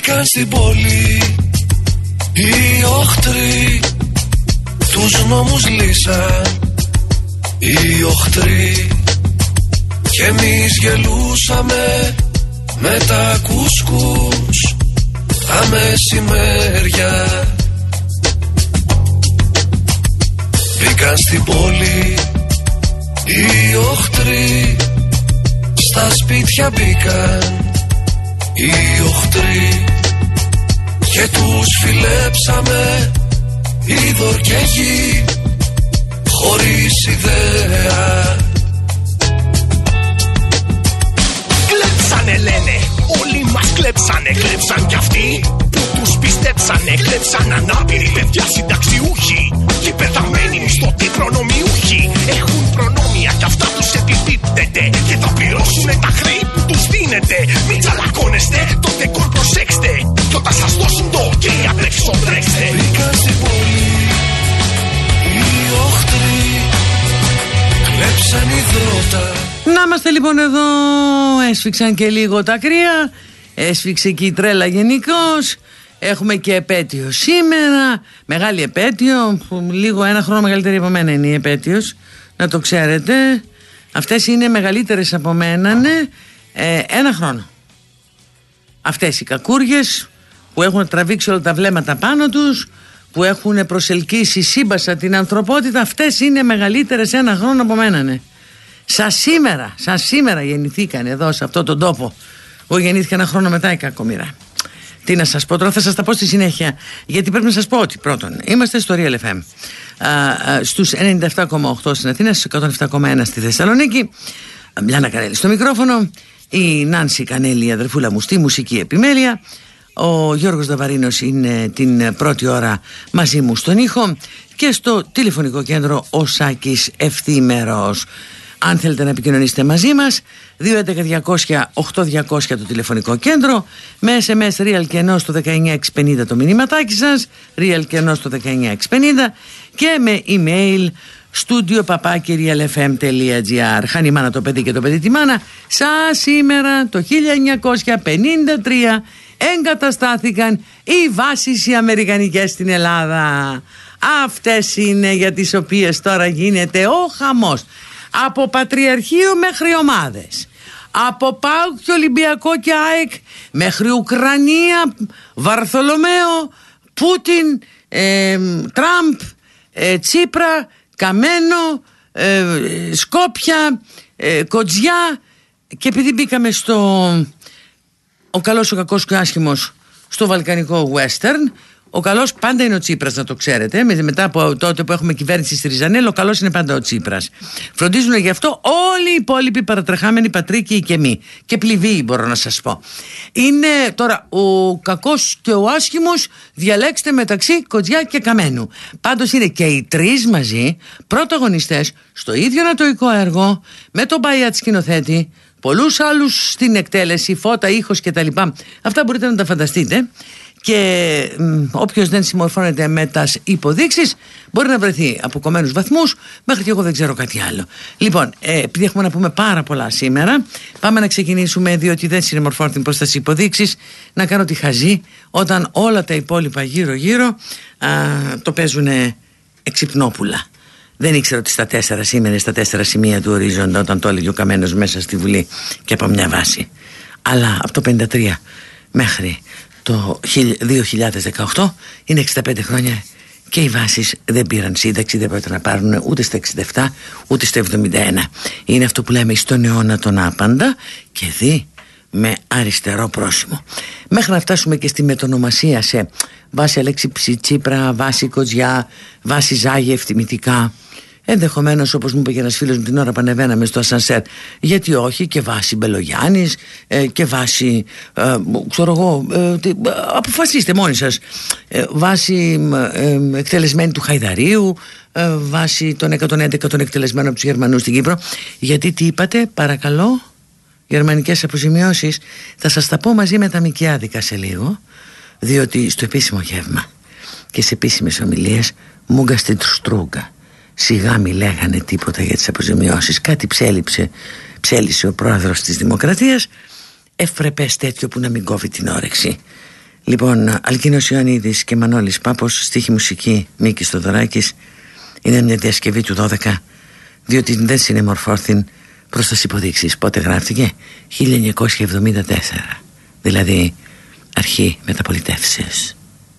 Μπήκαν στην πόλη οι οχτροί, τους νόμους λύσαν οι οχτροί. Κι εμείς γελούσαμε με τα κουσκούς τα μεσημέρια. Μπήκαν στην πόλη οι οχτροί, στα σπίτια μπήκαν οι οχτροί και τους φιλέψαμε είδωρ και γη χωρίς ιδέα. Κλέψανε λένε, όλοι μας κλέψανε, κλέψαν κι αυτοί που τους πιστέψανε. Κλέψαν ανάπηροι παιδιά συνταξιούχοι και πεθαμένοι μισθωτοί προνομιούχοι. Έχουν προνόμια κι αυτά τους επιπίπτεται και θα πληρώσουνε τα χρέη που τους δίνετε. Μην τσαλακώνεστε, το δεκόρ προσέξτε κι όταν σας δώσουν το ok απ' έξω τρέξτε. Μπήκαν στην πόλη οι οχτροί, κλέψαν υδρότα. Να είμαστε λοιπόν εδώ, έσφιξαν και λίγο τα κρύα, έσφιξε και η τρέλα γενικώς. Έχουμε και επέτειο σήμερα, μεγάλη επέτειο, που λίγο ένα χρόνο μεγαλύτερη από μένα είναι η επέτειος, να το ξέρετε. Αυτές είναι μεγαλύτερες από μένα, ναι, ένα χρόνο. Αυτές οι κακούργες που έχουν τραβήξει όλα τα βλέμματα πάνω τους, που έχουν προσελκύσει σύμπασα την ανθρωπότητα, αυτές είναι μεγαλύτερες ένα χρόνο από μένα, ναι. Σαν σήμερα γεννηθήκαν εδώ σε αυτόν τον τόπο. Εγώ γεννήθηκα ένα χρόνο μετά η κακομοίρα. Τι να σας πω τώρα, θα σας τα πω στη συνέχεια. Γιατί πρέπει να σας πω ότι πρώτον, είμαστε στο Real FM στους 97,8 στην Αθήνα, στους 107,1 στη Θεσσαλονίκη. Λιάννα Κανέλη στο μικρόφωνο, η Νάνση Κανέλη, η αδερφούλα μου, στη μουσική επιμέλεια. Ο Γιώργος Δαβαρίνος είναι την πρώτη ώρα μαζί μου στον ήχο και στο τηλεφωνικό κέντρο ο Σάκης Ευθύμερος. Αν θέλετε να επικοινωνήσετε μαζί μας, 211-200-8200 το τηλεφωνικό κέντρο, με SMS Real και ενώ στο 19650 το μηνύματάκι σας, Real και ενώ στο 19650, και με email studio@realfm.gr. Χάνει η μάνα το παιδί και το παιδί τη μάνα. Σήμερα το 1953 εγκαταστάθηκαν οι βάσεις οι αμερικανικές στην Ελλάδα. Αυτές είναι για τις οποίες τώρα γίνεται ο χαμός. Από Πατριαρχείο μέχρι ομάδες, από ΠΑΟΚ και Ολυμπιακό και ΑΕΚ μέχρι Ουκρανία, Βαρθολομαίο, Πούτιν, Τραμπ, Τσίπρα, Καμένο, Σκόπια, Κοτζιά. Και επειδή μπήκαμε στο ο καλός, ο κακός και ο άσχημος στο βαλκανικό western, ο καλός πάντα είναι ο Τσίπρας, να το ξέρετε. Μετά από τότε που έχουμε κυβέρνηση στη Ριζανέλο, ο καλός είναι πάντα ο Τσίπρας. Φροντίζουν γι' αυτό όλοι οι υπόλοιποι παρατρεχάμενοι πατρίκοι και μη. Και πληβοί, μπορώ να σας πω. Είναι τώρα ο κακός και ο άσχημος, διαλέξτε μεταξύ Κοτζιά και Καμένου. Πάντως είναι και οι τρεις μαζί πρωταγωνιστές στο ίδιο ανατοϊκό έργο, με τον Μπαϊάτ σκηνοθέτη, πολλούς άλλους στην εκτέλεση, φώτα, ήχος κτλ. Αυτά μπορείτε να τα φανταστείτε. Και όποιος δεν συμμορφώνεται με τις υποδείξεις μπορεί να βρεθεί από κομμένους βαθμούς μέχρι και εγώ δεν ξέρω κάτι άλλο. Λοιπόν, επειδή έχουμε να πούμε πάρα πολλά σήμερα, πάμε να ξεκινήσουμε, διότι δεν συμμορφώνεται προς τις υποδείξεις, να κάνω τη χαζή όταν όλα τα υπόλοιπα γύρω-γύρω το παίζουν εξυπνόπουλα. Δεν ήξερα ότι στα 4 σήμερα, στα 4 σημεία του ορίζοντα, όταν το έλεγε ο Καμένος μέσα στη Βουλή και από μια βάση. Αλλά από το 53 μέχρι το 2018 είναι 65 χρόνια και οι βάσεις δεν πήραν σύνταξη, δεν πρέπει να πάρουν ούτε στα 67 ούτε στα 71. Είναι αυτό που λέμε στον αιώνα τον άπαντα και δει με αριστερό πρόσημο. Μέχρι να φτάσουμε και στη μετονομασία σε βάση Αλέξη Τσίπρα, βάση Κοτζιά, βάση Ζάγεφ τιμητικά. Ενδεχομένως, όπως μου είπε και ένας φίλος μου την ώρα που ανεβαίναμε στο ασανσέρ, γιατί όχι, και βάση Μπελογιάννης και βάση ξέρω εγώ, αποφασίστε μόνοι σας, βάση εκτελεσμένη του Χαϊδαρίου, βάση των 111 των εκτελεσμένων από τους Γερμανούς στην Κύπρο. Γιατί τι είπατε, παρακαλώ, γερμανικές αποζημιώσεις? Θα σας τα πω μαζί με τα μικιάδικα σε λίγο, διότι στο επίσημο γεύμα και σε επίσημες ομιλίες μούγκα στην Στρούγκα σιγά μη λέγανε τίποτα για τις αποζημιώσεις. Κάτι ψέλισε ο πρόεδρος της Δημοκρατίας, ευπρεπές τέτοιο που να μην κόβει την όρεξη. Λοιπόν, Αλκίνος Ιωαννίδης και Μανώλης Πάπος, στίχη μουσική Μίκης Θοδωράκης. Είναι μια διασκευή του 12, διότι δεν συνεμορφώθην προς τις υποδείξεις. Πότε γράφτηκε? 1974, δηλαδή αρχή μεταπολιτεύσεως.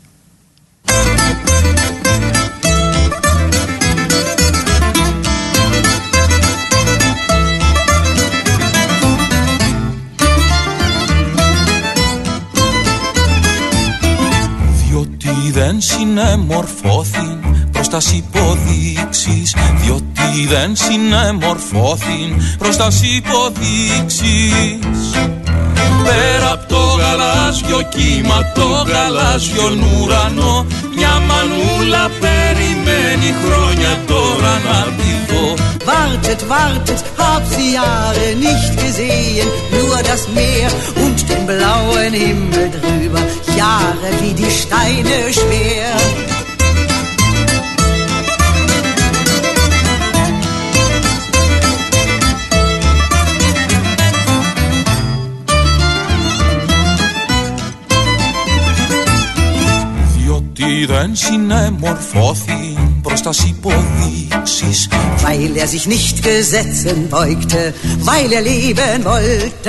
Δεν συνεμορφώθην προς τας υποδείξεις, διότι δεν συνεμορφώθην προς τας υποδείξεις. Πέρα απ' το γαλάζιο κύμα, το γαλάζιον ουρανό, μια μανούλα περιμένει χρόνια τώρα να τη δω. Wartet, wartet, hab sie Jahre nicht gesehen, nur das Meer und den blauen Himmel drüber, Jahre wie die Steine schwer. Διότι δεν συνεμορφώθη προς τας υποδείξεις, weil sich nicht Gesetzen beugte, weil leben wollte.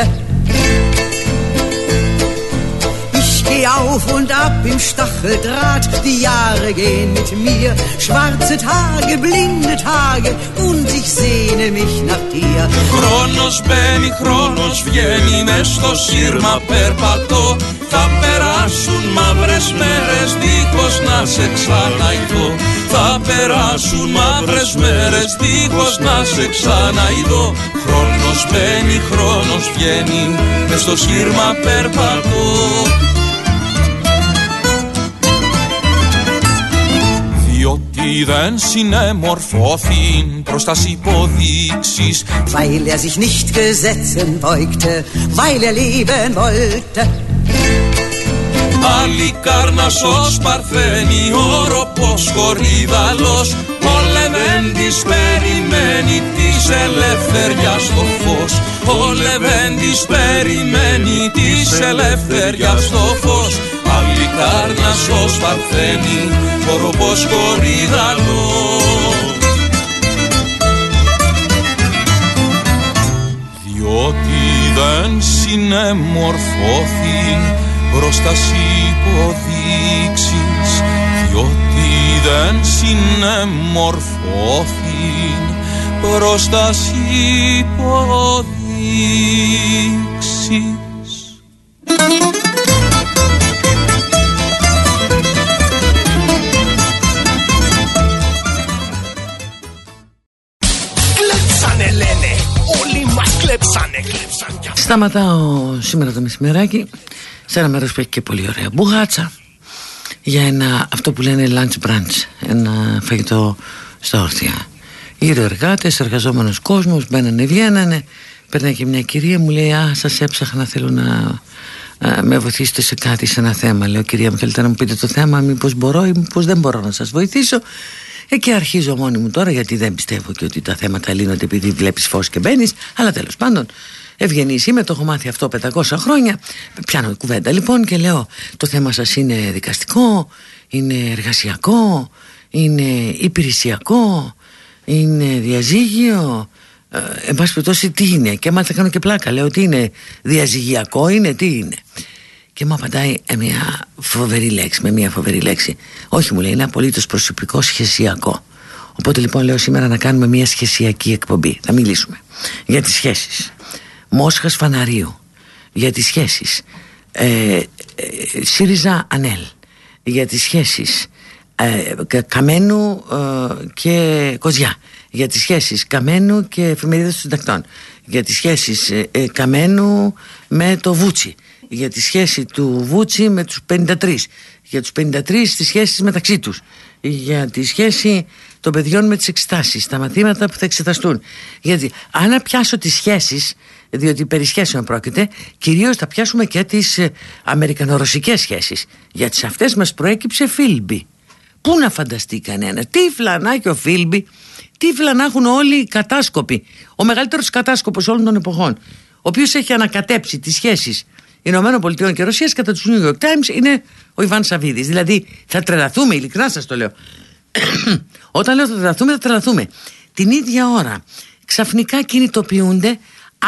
Ich geh auf und ab im Stacheldraht, die Jahre gehen mit mir, schwarze Tage, blinde Tage und ich sehne mich nach dir. Χρόνος μπαίνει, χρόνος βγαίνει, μες στο σύρμα περπατώ. Θα περάσουν μαύρες μέρες δίχως να σε ξαναειδώ. Θα περάσουν μαύρες μέρες δίχως να σε ξαναειδώ. Χρόνος μπαίνει, χρόνος βγαίνει, μες στο σύρμα περπατώ. Διότι δεν συνεμορφώθην προς τας υποδείξεις, weil sich nicht Gesetzen beugte, weil leben wollte. Αλικάρνασος παρθένει, όροπος χορύδαλος, ο Λεβέντης περιμένει της ελευθεριάς το φως. Ο Λεβέντης περιμένει της ελευθεριάς το φως. Αλικάρνασος παρθένει, όροπος χορύδαλος. Διότι δεν συνεμορφώθην προς τας υποδείξεις, διότι δεν συνεμορφώθην προς τας υποδείξεις. Κλέψανε λένε, όλοι μας κλέψανε, κλέψαν κι αυτοί. Σταματάω σήμερα το μεσημεράκι σε ένα μέρος που έχει και πολύ ωραία μπουγάτσα, για αυτό που λένε lunch brunch, ένα φαγητό στα όρθια. Γύρω εργάτες, εργαζόμενος κόσμος, μπαίνανε, βγαίνανε. Περνάει και μια κυρία, μου λέει: «Α, σας έψαχνα, θέλω να με βοηθήσετε σε κάτι, σε ένα θέμα». Λέω: «Κυρία μου, θέλετε να μου πείτε το θέμα, μήπως μπορώ ή μήπως δεν μπορώ να σας βοηθήσω?» Και αρχίζω μόνη μου τώρα, γιατί δεν πιστεύω και ότι τα θέματα λύνονται επειδή βλέπεις φως και μπαίνεις, αλλά τέλος πάντων ευγενής είμαι, το έχω μάθει αυτό 500 χρόνια. Πιάνω κουβέντα λοιπόν και λέω: «Το θέμα σας είναι δικαστικό, είναι εργασιακό, είναι υπηρεσιακό, είναι διαζύγιο, εν πάση περιπτώσει τι είναι?» Και μάλιστα κάνω και πλάκα, λέω: «Τι είναι διαζυγιακό, είναι, τι είναι?» Και μου απαντάει με μια φοβερή λέξη. «Όχι», μου λέει, «είναι απολύτως προσωπικό, σχεσιακό». Οπότε λοιπόν λέω σήμερα να κάνουμε μια σχεσιακή εκπομπή. Θα μιλήσουμε για τις σχέσεις Μόσχας Φαναρίου, για τις σχέσεις ΣΥΡΙΖΑ ΑΝΕΛ, για τις σχέσεις Καμένου και Κοζιά, για τις σχέσεις Καμένου και Εφημερίδας των Συντακτών, για τις σχέσεις Καμένου με το Βούτσι, για τη σχέση του Βούτσι με τους 53, για τους 53 τις σχέσεις μεταξύ τους, για τη σχέση των παιδιών με τις εξετάσεις, τα μαθήματα που θα εξεταστούν. Γιατί αν πιάσω τις σχέσεις, διότι περί σχέσεων πρόκειται, κυρίως θα πιάσουμε και τις αμερικανο-ρωσικές σχέσεις, γιατί σε αυτές μας προέκυψε Φίλμπι. Πού να φανταστεί κανένα, τι φλανάκι ο Φίλμπι, τι φλανά έχουν όλοι οι κατάσκοποι, ο μεγαλύτερος κατάσκοπος όλων των εποχών, ο οποίος έχει ανακατέψει τις σχέσεις Ηνωμένων Πολιτειών και Ρωσίας κατά τους New York Times είναι ο Ιβάν Σαββίδης. Δηλαδή θα τρελαθούμε, ειλικρινά σας το λέω. Όταν λέω θα τρελαθούμε. Την ίδια ώρα ξαφνικά κινητοποιούνται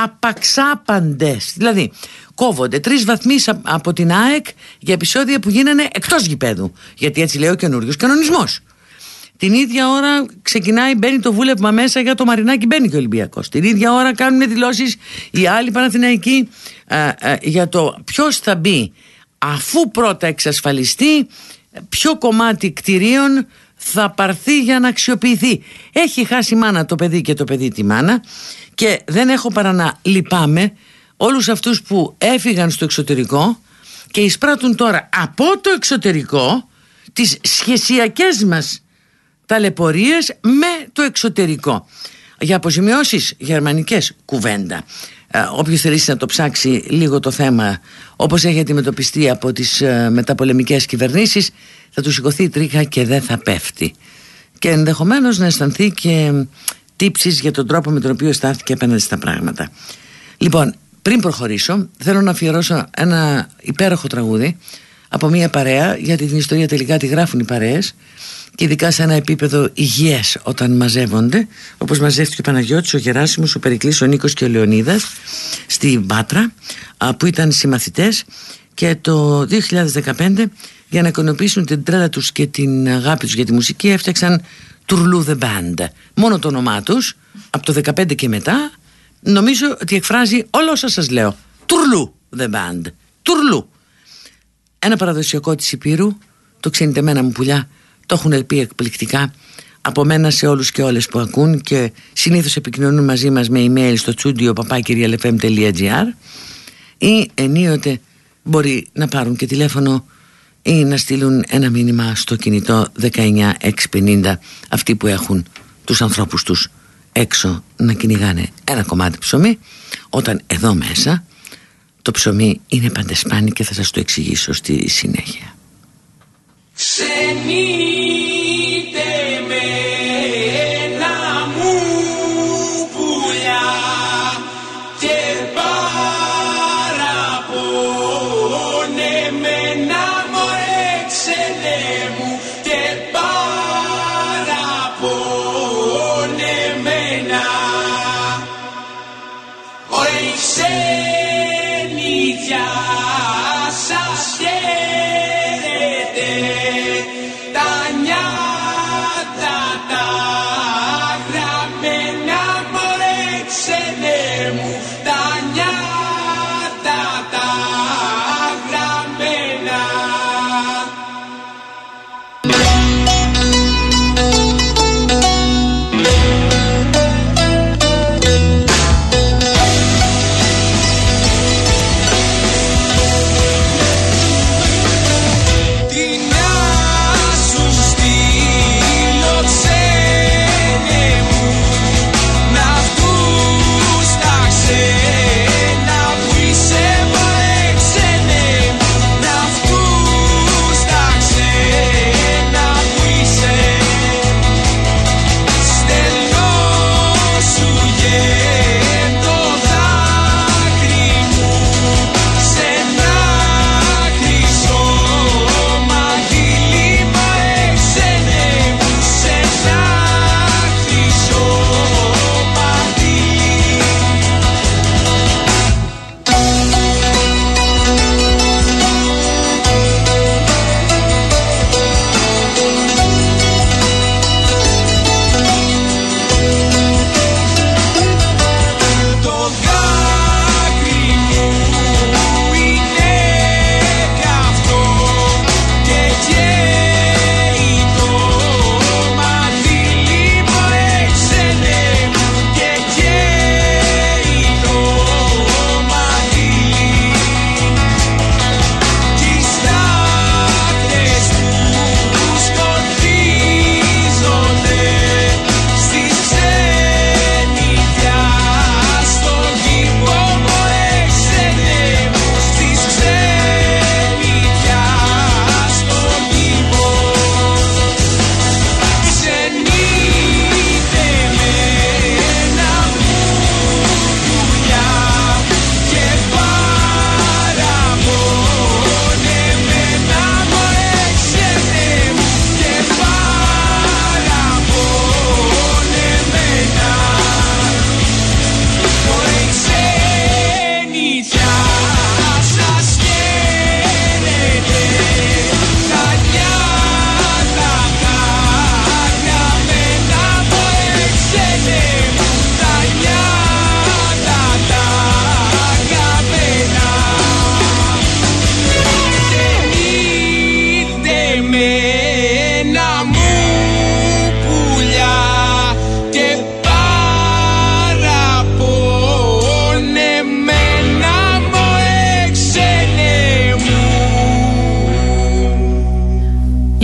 απαξάπαντες. Δηλαδή κόβονται 3 βαθμοί από την ΑΕΚ για επεισόδια που γίνανε εκτός γηπέδου. Γιατί έτσι λέει ο καινούριος κανονισμός. Την ίδια ώρα μπαίνει το βούλευμα μέσα για το Μαρινάκι, μπαίνει και ο Ολυμπιακός. Την ίδια ώρα κάνουν δηλώσεις οι άλλοι Παναθηναϊκοί για το ποιος θα μπει, αφού πρώτα εξασφαλιστεί ποιο κομμάτι κτηρίων θα πάρθει για να αξιοποιηθεί. Έχει χάσει μάνα το παιδί και το παιδί τη μάνα, και δεν έχω παρά να λυπάμαι όλους αυτούς που έφυγαν στο εξωτερικό και εισπράττουν τώρα από το εξωτερικό τις σχεσιακές μας ταλαιπωρίες με το εξωτερικό. Για αποζημιώσεις γερμανικές κουβέντα. Όποιος θελήσει να το ψάξει λίγο το θέμα, όπως έχει αντιμετωπιστεί από τις μεταπολεμικές κυβερνήσεις, θα του σηκωθεί η τρίχα και δεν θα πέφτει. Και ενδεχομένως να αισθανθεί και τύψεις για τον τρόπο με τον οποίο στάθηκε απέναντι στα πράγματα. Λοιπόν, πριν προχωρήσω, θέλω να αφιερώσω ένα υπέροχο τραγούδι από μια παρέα, γιατί την ιστορία τελικά τη γράφουν οι παρέες, και ειδικά σε ένα επίπεδο υγιές όταν μαζεύονται, όπως μαζεύτηκε ο Παναγιώτης, ο Γεράσιμος, ο Περικλής, ο Νίκος και ο Λεωνίδας στη Πάτρα, που ήταν συμμαθητές, και το 2015 για να ικανοποιήσουν την τρέλα τους και την αγάπη τους για τη μουσική έφτιαξαν Τουρλού The Band. Μόνο το όνομά τους από το 2015 και μετά νομίζω ότι εκφράζει όλα όσα σας λέω. Τουρλού The Band. Τουρλού. Ένα παραδοσιακό της Υπήρου, το ξενιτεμένα μου πουλιά, το έχουν πει εκπληκτικά. Από μένα σε όλους και όλες που ακούν, και συνήθως επικοινωνούν μαζί μας με email στο studio@realfm.gr, ή ενίοτε μπορεί να πάρουν και τηλέφωνο ή να στείλουν ένα μήνυμα στο κινητό 19650, αυτοί που έχουν τους ανθρώπους τους έξω να κυνηγάνε ένα κομμάτι ψωμί, όταν εδώ μέσα το ψωμί είναι παντεσπάνι, και θα σας το εξηγήσω στη συνέχεια. Ξενείτε με ένα μου πουλιά και παραπονε με να μωρέ ξενέ μου και παραπονε με να ωραία η ξενίδια σας χαίρετε τα νιά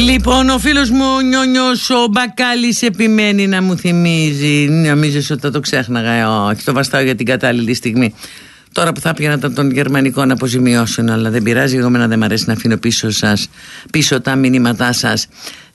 Λοιπόν, ο φίλος μου ο Νιόνιος ο Μπακάλης επιμένει να μου θυμίζει. Νομίζεις ότι θα το ξέχναγα? Όχι, το βαστάω για την κατάλληλη στιγμή. Τώρα που θα πήγαινα των γερμανικών αποζημιώσεων, αλλά δεν πειράζει, εγώ δεν μ' αρέσει να αφήνω πίσω τα μηνύματά σας.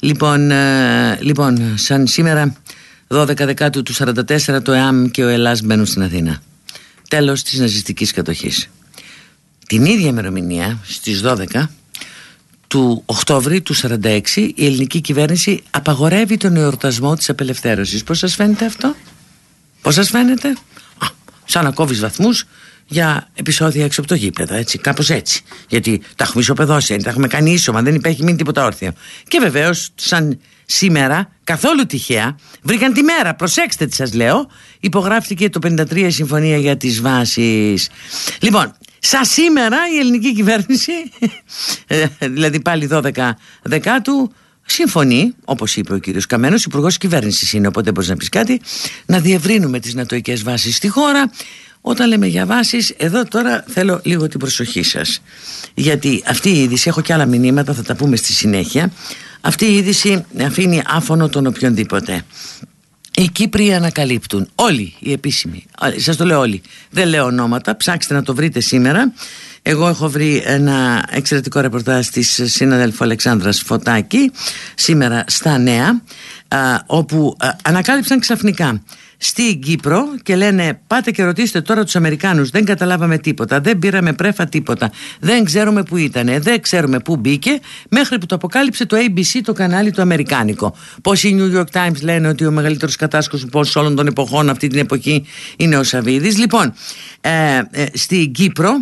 Λοιπόν, σαν σήμερα 12 Δεκάτου του 1944 το ΕΑΜ και ο Ελλάς μπαίνουν στην Αθήνα. Τέλος της ναζιστικής κατοχής. Την ίδια ημερομηνία, στις 12 του Οκτώβρη του 1946, η ελληνική κυβέρνηση απαγορεύει τον εορτασμό της απελευθέρωσης. Πώς σας φαίνεται αυτό? Πώς σας φαίνεται? Σαν να κόβεις βαθμούς για επεισόδια έξω από το γήπεδο, έτσι, κάπως έτσι. Γιατί τα έχουμε ισοπεδώσει, τα έχουμε κάνει ίσωμα, δεν υπάρχει μείνει τίποτα όρθιο. Και βεβαίως, σαν σήμερα, καθόλου τυχαία, βρήκαν τη μέρα, προσέξτε τι σας λέω, υπογράφηκε το 1953 η Συμφωνία για τις Βάσεις. Λοιπόν, σαν σήμερα η ελληνική κυβέρνηση, δηλαδή πάλι 12 Δεκάτου, συμφωνεί, όπως είπε ο κύριος Καμένος, υπουργός κυβέρνησης είναι, οπότε μπορείς να πεις κάτι, να διευρύνουμε τις νατοικές βάσεις στη χώρα. Όταν λέμε για βάσεις, εδώ τώρα θέλω λίγο την προσοχή σας, γιατί αυτή η είδηση, έχω και άλλα μηνύματα, θα τα πούμε στη συνέχεια, αυτή η είδηση αφήνει άφωνο τον οποιονδήποτε. Οι Κύπροι ανακαλύπτουν, όλοι οι επίσημοι, σας το λέω όλοι, δεν λέω ονόματα, ψάξτε να το βρείτε σήμερα. Εγώ έχω βρει ένα εξαιρετικό ρεπορτάζ της συναδέλφου Αλεξάνδρας Φωτάκη σήμερα στα Νέα, όπου ανακάλυψαν ξαφνικά στην Κύπρο και λένε πάτε και ρωτήστε τώρα τους Αμερικάνους, δεν καταλάβαμε τίποτα, δεν πήραμε πρέφα τίποτα, δεν ξέρουμε που ήτανε, δεν ξέρουμε που μπήκε, μέχρι που το αποκάλυψε το ABC, το κανάλι το αμερικάνικο. Πως οι New York Times λένε ότι ο μεγαλύτερος κατάσκοπος όλων των εποχών αυτή την εποχή είναι ο Σαββίδης. Λοιπόν, στην Κύπρο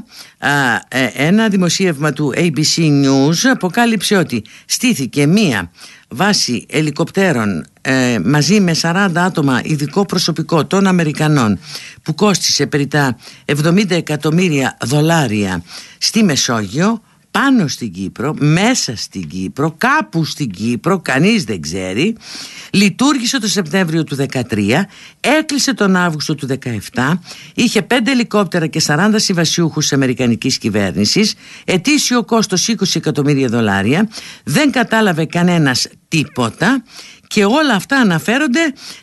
ένα δημοσίευμα του ABC News αποκάλυψε ότι στήθηκε μία βάση ελικοπτέρων μαζί με 40 άτομα ειδικό προσωπικό των Αμερικανών που κόστισε περί τα $70 εκατομμύρια στη Μεσόγειο, πάνω στην Κύπρο, μέσα στην Κύπρο, κάπου στην Κύπρο, κανείς δεν ξέρει. Λειτουργήσε το Σεπτέμβριο του 2013, έκλεισε τον Αύγουστο του 2017, είχε 5 ελικόπτερα και 40 συμβασιούχους αμερικανικής κυβέρνησης, ετήσιο κόστος $20 εκατομμύρια, δεν κατάλαβε κανένας τίποτα. Και όλα αυτά αναφέρονται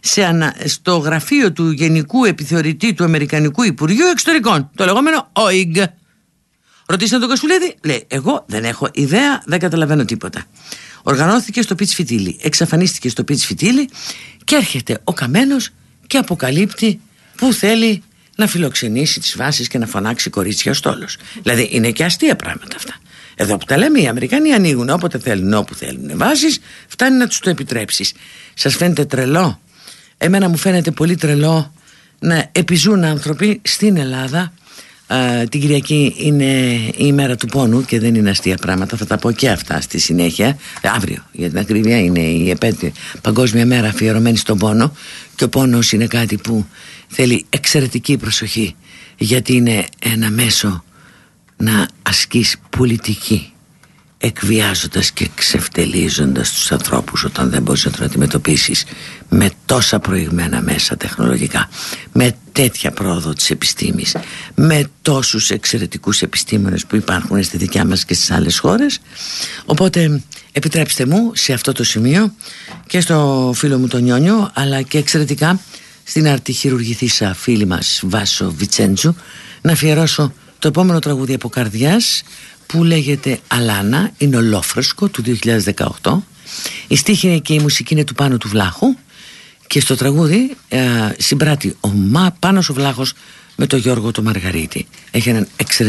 στο γραφείο του Γενικού Επιθεωρητή του Αμερικανικού Υπουργείου Εξωτερικών, το λεγόμενο OIG. Ρωτήστε τον Κασουλίδη, λέει εγώ δεν έχω ιδέα, δεν καταλαβαίνω τίποτα. Οργανώθηκε στο Πιτς Φιτίλι, εξαφανίστηκε στο Πιτς Φιτίλι και έρχεται ο Καμένος και αποκαλύπτει που θέλει να φιλοξενήσει τις βάσεις και να φωνάξει κορίτσια στόλος. Δηλαδή είναι και αστεία πράγματα αυτά. Εδώ που τα λέμε, οι Αμερικανοί ανοίγουν όποτε θέλουν, όπου θέλουν βάσεις, φτάνει να τους το επιτρέψεις. Σας φαίνεται τρελό? Εμένα μου φαίνεται πολύ τρελό να επιζούν άνθρωποι στην Ελλάδα. Την Κυριακή είναι η ημέρα του πόνου και δεν είναι αστεία πράγματα, θα τα πω και αυτά στη συνέχεια. Αύριο για την ακρίβεια είναι η επέτειο παγκόσμια μέρα αφιερωμένη στον πόνο, και ο πόνος είναι κάτι που θέλει εξαιρετική προσοχή, γιατί είναι ένα μέσο να ασκείς πολιτική, εκβιάζοντας και ξεφτελίζοντας τους ανθρώπους όταν δεν μπορείς να τον αντιμετωπίσεις με τόσα προηγμένα μέσα τεχνολογικά, με τέτοια πρόοδο της επιστήμης, με τόσους εξαιρετικούς επιστήμονες που υπάρχουν στη δικιά μας και στις άλλες χώρες. Οπότε επιτρέψτε μου σε αυτό το σημείο και στο φίλο μου τον Νιόνιο, αλλά και εξαιρετικά στην αρτιχειρουργηθήσα φίλη μας Βάσο Βιτσέντζου, να αφιερώσω το επόμενο τραγούδι από καρδιάς που λέγεται Αλάνα, είναι ολόφρεσκο του 2018. Η στίχη και η μουσική είναι του Πάνου του Βλάχου και στο τραγούδι συμπράττει ο Πάνος ο Βλάχος με τον Γιώργο το Μαργαρίτη. Έχει έναν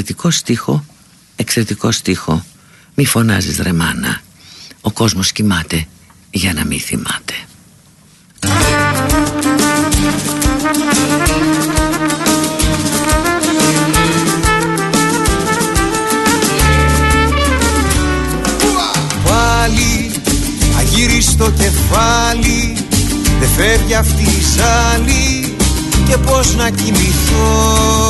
εξαιρετικό στίχο. Μη φωνάζεις ρε μάνα, ο κόσμος κοιμάται για να μην θυμάται. Γύρι στο κεφάλι, δεν φεύγει αυτή η ζάλη και πώς να κοιμηθώ.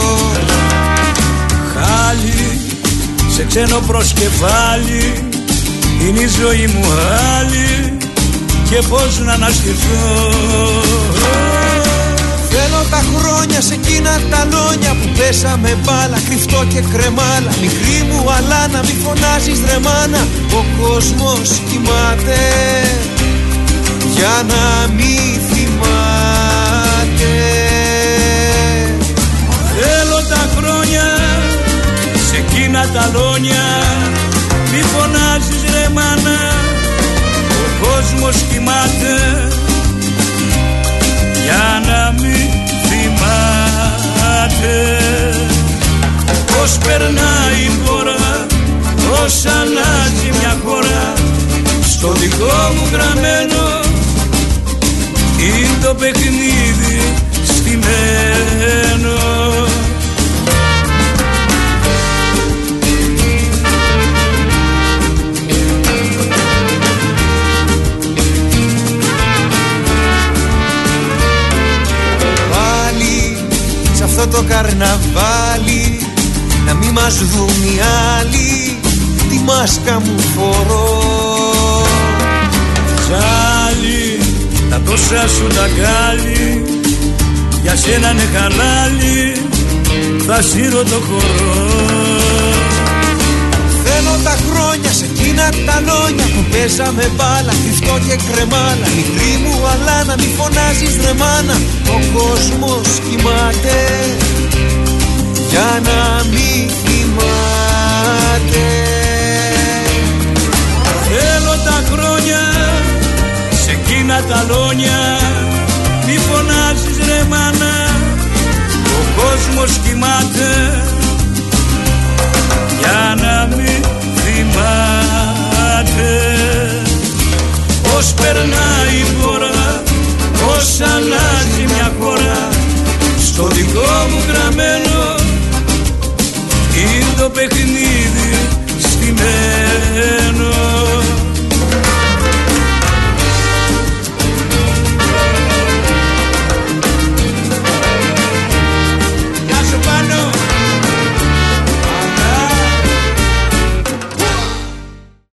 Χάλι σε ξένο προσκεφάλι, είναι η ζωή μου άλλη και πώς να αναστηθώ. Θέλω τα χρόνια σε εκείνα τα λόνια που πέσαμε μπάλα, κρυφτό και κρεμάλα. Μικρή μου αλάνα, μη φωνάζεις ρε μάνα, ο κόσμος κοιμάται για να μη θυμάται. Θέλω τα χρόνια σε εκείνα τα λόνια, μη φωνάζεις ρε μάνα, ο κόσμος κοιμάται για να μην θυμάται. Πώς περνάει η χώρα, πώς αλλάζει μια χώρα, στο δικό μου γραμμένο είναι το παιχνίδι στημένο. Αυτό το καρναβάλι να μη μας δουν οι άλλοι, τη μάσκα μου φορώ. Ζάλι, τα τόσα σου τα γκάλι, για σένα είναι χαλάλι, θα σύρω το χορό. Θέλω τα χρόνια σε εκείνα τα λόνια που πέσαμε μπάλα, κρυφτό και κρεμάλα. Μικρή μου αλάνα, μη φωνάζεις ρε μάνα, ο κόσμος κοιμάται για να μη θυμάται. Θέλω τα χρόνια σε εκείνα τα λόνια, μη φωνάζεις ρε μάνα, ο κόσμος κοιμάται για να μην θυμάται. Πώς περνάει η χώρα, πώς αλλάζει μια χώρα, στο δικό μου γραμμένο είναι το παιχνίδι στημένο.